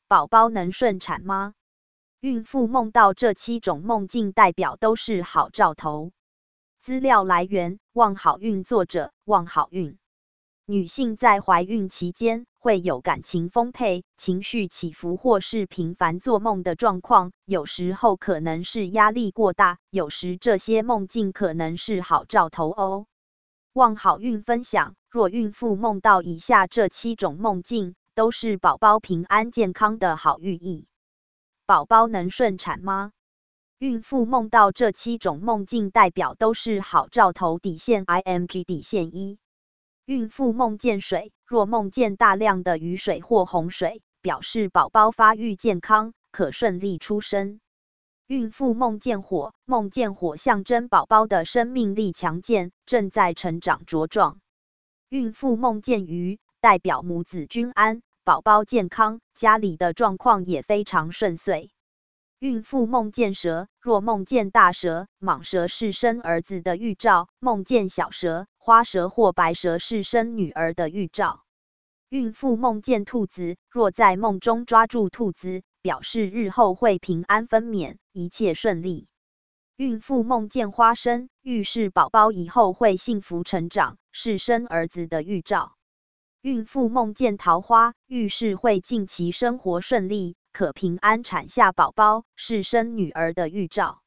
宝宝能顺产吗？孕妇梦到这7种梦境代表都是好兆头。资料来源：望好运，作者：望好运。女性在怀孕期间会有感情丰沛、情绪起伏或是频繁做梦的状况，有时候可能是压力过大，有时这些梦境可能是好兆头哦。望好运分享，若孕妇梦到以下这7种梦境，都是宝宝平安健康的好寓意。宝宝能顺产吗？孕妇梦到这7种梦境代表都是好兆头。IMG1孕妇梦见水，若梦见大量的雨水或洪水，表示宝宝发育健康，可顺利出生。孕妇梦见火，梦见火象征宝宝的生命力强健，正在成长茁壮。孕妇梦见鱼，代表母子均安，宝宝健康，家里的状况也非常顺遂。孕妇梦见蛇，若梦见大蛇、蟒蛇是生儿子的预兆，梦见小蛇、花蛇或白蛇是生女儿的预兆。孕妇梦见兔子，若在梦中抓住兔子，表示日后会平安分娩，一切顺利。孕妇梦见花生，预示宝宝以后会幸福成长，是生儿子的预兆。孕妇梦见桃花，预示会近期生活顺利，可平安产下宝宝，是生女儿的预兆。